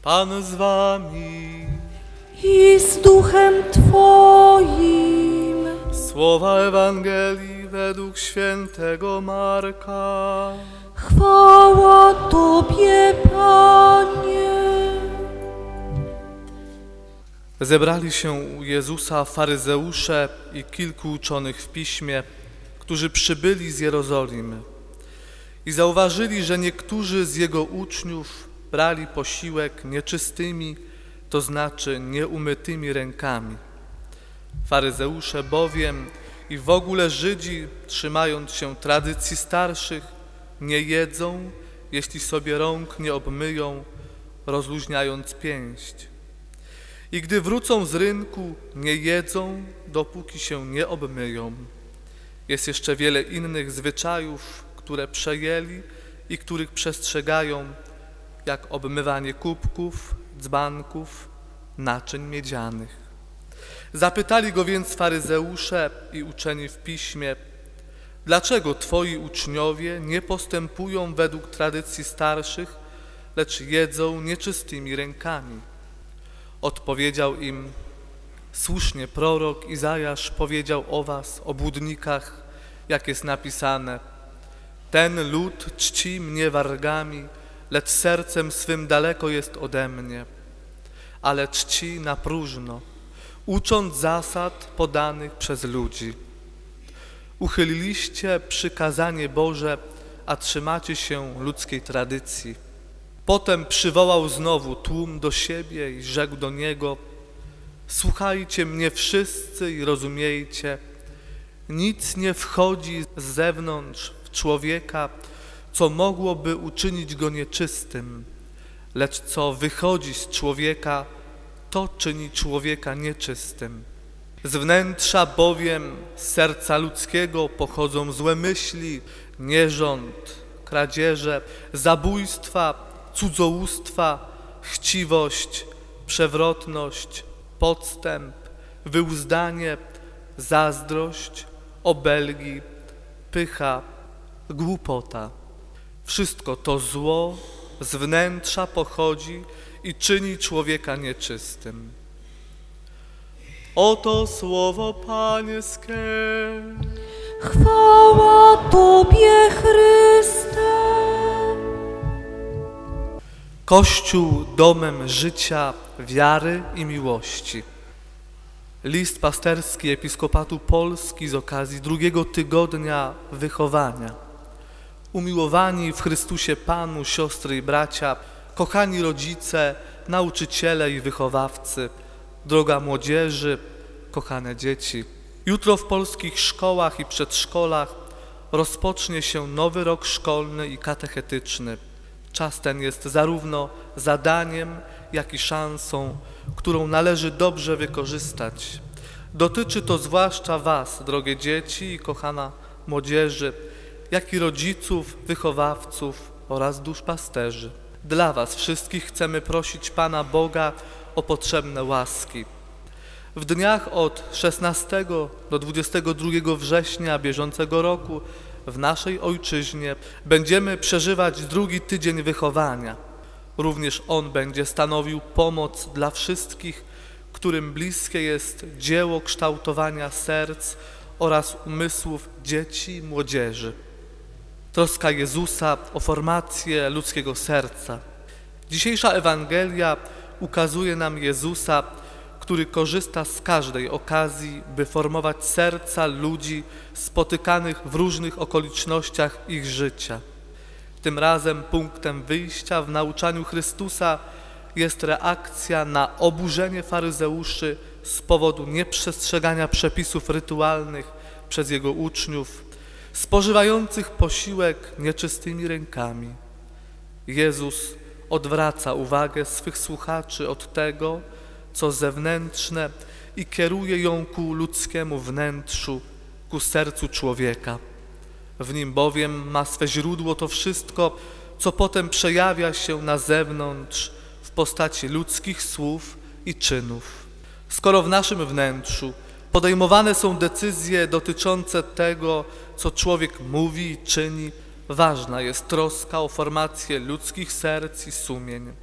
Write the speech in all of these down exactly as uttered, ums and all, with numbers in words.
Pan z wami. I z duchem Twoim. Słowa Ewangelii według świętego Marka. Chwała Tobie, Panie. Zebrali się u Jezusa faryzeusze i kilku uczonych w piśmie, którzy przybyli z Jerozolimy i zauważyli, że niektórzy z Jego uczniów brali posiłek nieczystymi, to znaczy nieumytymi rękami. Faryzeusze bowiem i w ogóle Żydzi, trzymając się tradycji starszych, nie jedzą, jeśli sobie rąk nie obmyją, rozluźniając pięść. I gdy wrócą z rynku, nie jedzą, dopóki się nie obmyją. Jest jeszcze wiele innych zwyczajów, które przejęli i których przestrzegają, jak obmywanie kubków, dzbanków, naczyń miedzianych. Zapytali go więc faryzeusze i uczeni w piśmie: dlaczego twoi uczniowie nie postępują według tradycji starszych, lecz jedzą nieczystymi rękami? Odpowiedział im: słusznie prorok Izajasz powiedział o was, obłudnikach, jak jest napisane: ten lud czci mnie wargami, lecz sercem swym daleko jest ode mnie, ale czci na próżno, ucząc zasad podanych przez ludzi. Uchyliliście przykazanie Boże, a trzymacie się ludzkiej tradycji. Potem przywołał znowu tłum do siebie i rzekł do niego: słuchajcie mnie wszyscy i rozumiejcie, nic nie wchodzi z zewnątrz w człowieka, co mogłoby uczynić go nieczystym, lecz co wychodzi z człowieka, to czyni człowieka nieczystym. Z wnętrza bowiem, z serca ludzkiego pochodzą złe myśli, nierząd, kradzieże, zabójstwa, cudzołóstwa, chciwość, przewrotność, podstęp, wyuzdanie, zazdrość, obelgi, pycha, głupota. Wszystko to zło z wnętrza pochodzi i czyni człowieka nieczystym. Oto słowo Pańskie. Chwała Tobie, Chryste. Kościół domem życia, wiary i miłości. List pasterski Episkopatu Polski z okazji drugiego tygodnia wychowania. Umiłowani w Chrystusie Panu, siostry i bracia, kochani rodzice, nauczyciele i wychowawcy, droga młodzieży, kochane dzieci. Jutro w polskich szkołach i przedszkolach rozpocznie się nowy rok szkolny i katechetyczny. Czas ten jest zarówno zadaniem, jak i szansą, którą należy dobrze wykorzystać. Dotyczy to zwłaszcza was, drogie dzieci i kochana młodzieży, jak i rodziców, wychowawców oraz duszpasterzy. Dla was wszystkich chcemy prosić Pana Boga o potrzebne łaski. W dniach od szesnastego do dwudziestego drugiego września bieżącego roku w naszej ojczyźnie będziemy przeżywać drugi tydzień wychowania. Również on będzie stanowił pomoc dla wszystkich, którym bliskie jest dzieło kształtowania serc oraz umysłów dzieci i młodzieży. Troska Jezusa o formację ludzkiego serca. Dzisiejsza Ewangelia ukazuje nam Jezusa, który korzysta z każdej okazji, by formować serca ludzi spotykanych w różnych okolicznościach ich życia. Tym razem punktem wyjścia w nauczaniu Chrystusa jest reakcja na oburzenie faryzeuszy z powodu nieprzestrzegania przepisów rytualnych przez Jego uczniów, spożywających posiłek nieczystymi rękami. Jezus odwraca uwagę swych słuchaczy od tego, co zewnętrzne, i kieruje ją ku ludzkiemu wnętrzu, ku sercu człowieka. W nim bowiem ma swe źródło to wszystko, co potem przejawia się na zewnątrz w postaci ludzkich słów i czynów. Skoro w naszym wnętrzu podejmowane są decyzje dotyczące tego, co człowiek mówi i czyni, ważna jest troska o formację ludzkich serc i sumień.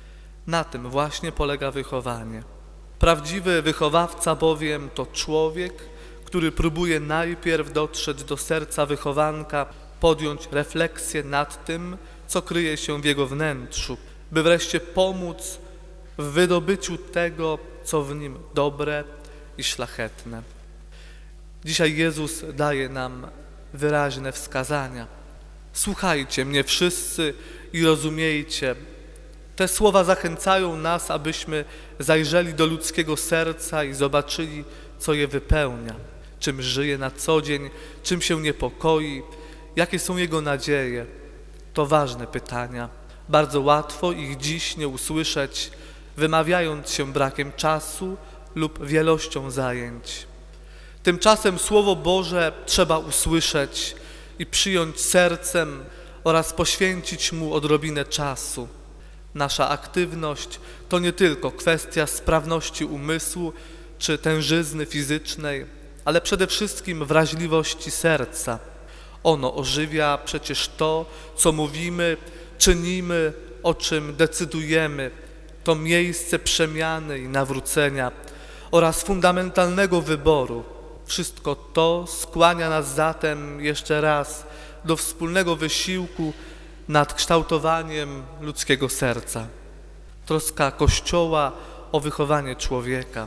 Na tym właśnie polega wychowanie. Prawdziwy wychowawca bowiem to człowiek, który próbuje najpierw dotrzeć do serca wychowanka, podjąć refleksję nad tym, co kryje się w jego wnętrzu, by wreszcie pomóc w wydobyciu tego, co w nim dobre i szlachetne. Dzisiaj Jezus daje nam wyraźne wskazania. Słuchajcie mnie wszyscy i rozumiejcie. Te słowa zachęcają nas, abyśmy zajrzeli do ludzkiego serca i zobaczyli, co je wypełnia, czym żyje na co dzień, czym się niepokoi, jakie są jego nadzieje. To ważne pytania. Bardzo łatwo ich dziś nie usłyszeć, wymawiając się brakiem czasu lub wielością zajęć. Tymczasem Słowo Boże trzeba usłyszeć i przyjąć sercem oraz poświęcić mu odrobinę czasu. Nasza aktywność to nie tylko kwestia sprawności umysłu czy tężyzny fizycznej, ale przede wszystkim wrażliwości serca. Ono ożywia przecież to, co mówimy, czynimy, o czym decydujemy. To miejsce przemiany i nawrócenia oraz fundamentalnego wyboru. Wszystko to skłania nas zatem jeszcze raz do wspólnego wysiłku nad kształtowaniem ludzkiego serca. Troska Kościoła o wychowanie człowieka.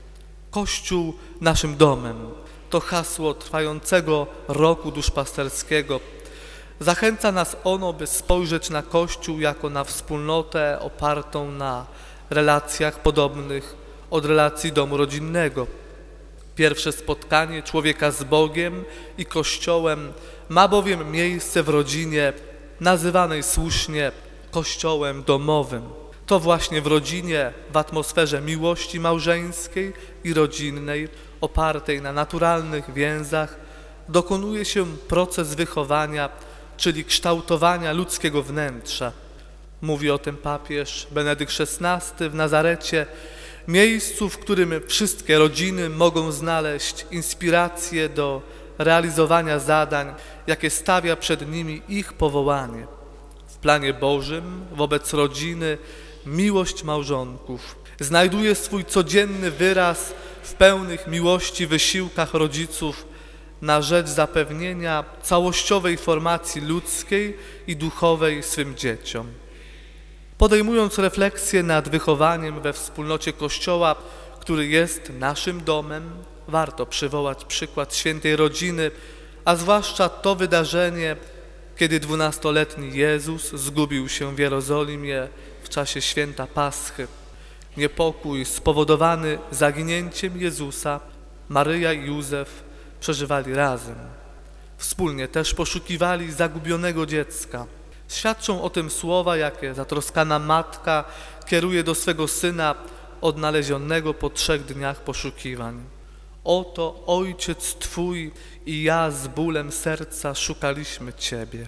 Kościół naszym domem to hasło trwającego roku duszpasterskiego. Zachęca nas ono, by spojrzeć na Kościół jako na wspólnotę opartą na relacjach podobnych od relacji domu rodzinnego. Pierwsze spotkanie człowieka z Bogiem i Kościołem ma bowiem miejsce w rodzinie, nazywanej słusznie Kościołem domowym. To właśnie w rodzinie, w atmosferze miłości małżeńskiej i rodzinnej, opartej na naturalnych więzach, dokonuje się proces wychowania, czyli kształtowania ludzkiego wnętrza. Mówi o tym papież Benedykt szesnasty w Nazarecie, miejscu, w którym wszystkie rodziny mogą znaleźć inspirację do realizowania zadań, jakie stawia przed nimi ich powołanie. W planie Bożym wobec rodziny miłość małżonków znajduje swój codzienny wyraz w pełnych miłości wysiłkach rodziców na rzecz zapewnienia całościowej formacji ludzkiej i duchowej swym dzieciom. Podejmując refleksję nad wychowaniem we wspólnocie Kościoła, który jest naszym domem, warto przywołać przykład świętej rodziny, a zwłaszcza to wydarzenie, kiedy dwunastoletni Jezus zgubił się w Jerozolimie w czasie święta Paschy. Niepokój spowodowany zaginięciem Jezusa Maryja i Józef przeżywali razem. Wspólnie też poszukiwali zagubionego dziecka. Świadczą o tym słowa, jakie zatroskana matka kieruje do swego syna odnalezionego po trzech dniach poszukiwań. Oto Ojciec Twój i ja z bólem serca szukaliśmy Ciebie.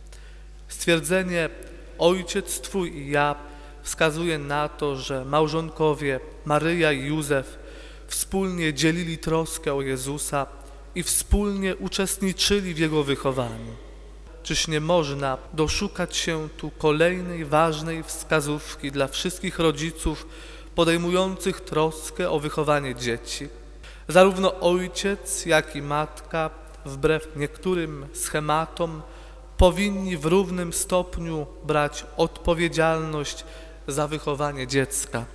Stwierdzenie Ojciec Twój i ja wskazuje na to, że małżonkowie Maryja i Józef wspólnie dzielili troskę o Jezusa i wspólnie uczestniczyli w Jego wychowaniu. Czyż nie można doszukać się tu kolejnej ważnej wskazówki dla wszystkich rodziców podejmujących troskę o wychowanie dzieci? Zarówno ojciec, jak i matka, wbrew niektórym schematom, powinni w równym stopniu brać odpowiedzialność za wychowanie dziecka.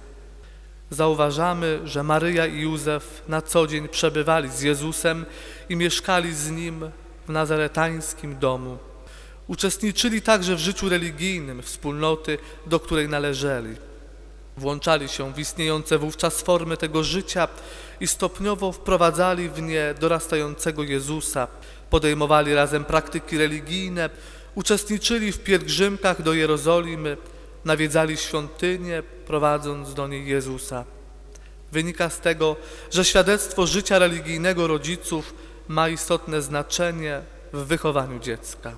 Zauważamy, że Maryja i Józef na co dzień przebywali z Jezusem i mieszkali z Nim w nazaretańskim domu. Uczestniczyli także w życiu religijnym wspólnoty, do której należeli. Włączali się w istniejące wówczas formy tego życia i stopniowo wprowadzali w nie dorastającego Jezusa, podejmowali razem praktyki religijne, uczestniczyli w pielgrzymkach do Jerozolimy, nawiedzali świątynię, prowadząc do niej Jezusa. Wynika z tego, że świadectwo życia religijnego rodziców ma istotne znaczenie w wychowaniu dziecka.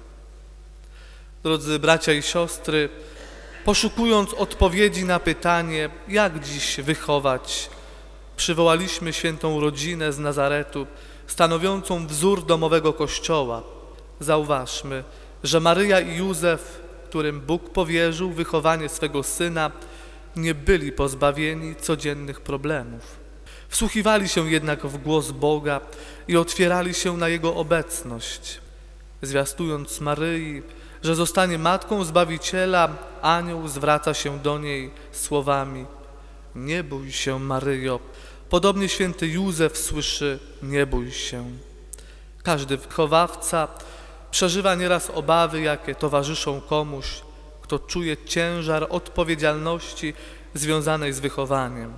Drodzy bracia i siostry, poszukując odpowiedzi na pytanie, jak dziś wychować, przywołaliśmy świętą rodzinę z Nazaretu, stanowiącą wzór domowego Kościoła. Zauważmy, że Maryja i Józef, którym Bóg powierzył wychowanie swego syna, nie byli pozbawieni codziennych problemów. Wsłuchiwali się jednak w głos Boga i otwierali się na Jego obecność. Zwiastując Maryi, że zostanie matką Zbawiciela, anioł zwraca się do niej słowami: nie bój się, Maryjo. Podobnie święty Józef słyszy: nie bój się. Każdy wychowawca przeżywa nieraz obawy, jakie towarzyszą komuś, kto czuje ciężar odpowiedzialności związanej z wychowaniem.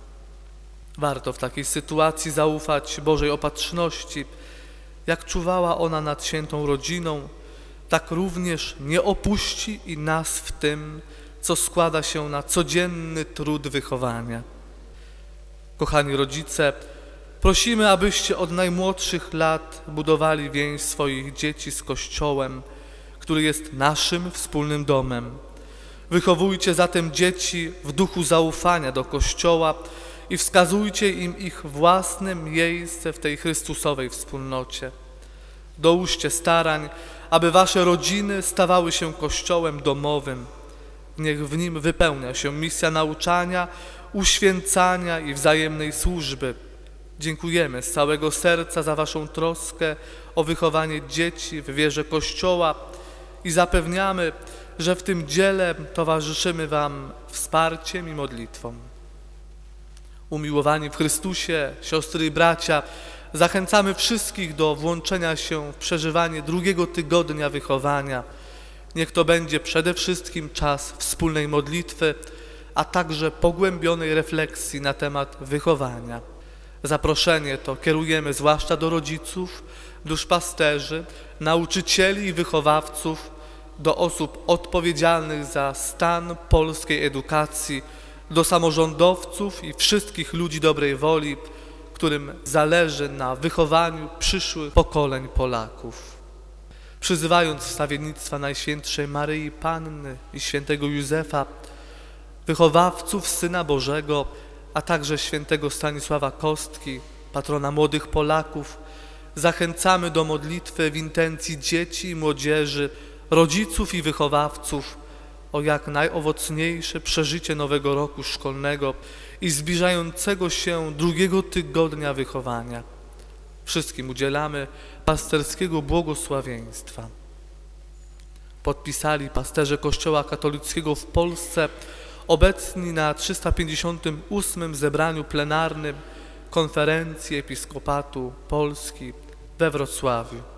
Warto w takiej sytuacji zaufać Bożej opatrzności. Jak czuwała ona nad świętą rodziną, tak również nie opuści i nas w tym, co składa się na codzienny trud wychowania. Kochani rodzice, prosimy, abyście od najmłodszych lat budowali więź swoich dzieci z Kościołem, który jest naszym wspólnym domem. Wychowujcie zatem dzieci w duchu zaufania do Kościoła i wskazujcie im ich własne miejsce w tej Chrystusowej wspólnocie. Dołóżcie starań, aby wasze rodziny stawały się Kościołem domowym. Niech w nim wypełnia się misja nauczania, uświęcania i wzajemnej służby. Dziękujemy z całego serca za waszą troskę o wychowanie dzieci w wierze Kościoła i zapewniamy, że w tym dziele towarzyszymy wam wsparciem i modlitwą. Umiłowani w Chrystusie, siostry i bracia, zachęcamy wszystkich do włączenia się w przeżywanie drugiego tygodnia wychowania. Niech to będzie przede wszystkim czas wspólnej modlitwy, a także pogłębionej refleksji na temat wychowania. Zaproszenie to kierujemy zwłaszcza do rodziców, duszpasterzy, nauczycieli i wychowawców, do osób odpowiedzialnych za stan polskiej edukacji, do samorządowców i wszystkich ludzi dobrej woli, którym zależy na wychowaniu przyszłych pokoleń Polaków. Przyzywając wstawiennictwa Najświętszej Maryi Panny i świętego Józefa, wychowawców Syna Bożego, a także świętego Stanisława Kostki, patrona młodych Polaków, zachęcamy do modlitwy w intencji dzieci i młodzieży, rodziców i wychowawców o jak najowocniejsze przeżycie nowego roku szkolnego i zbliżającego się drugiego tygodnia wychowania. Wszystkim udzielamy pasterskiego błogosławieństwa. Podpisali pasterze Kościoła katolickiego w Polsce, obecni na trzysta pięćdziesiątym ósmym zebraniu plenarnym Konferencji Episkopatu Polski we Wrocławiu.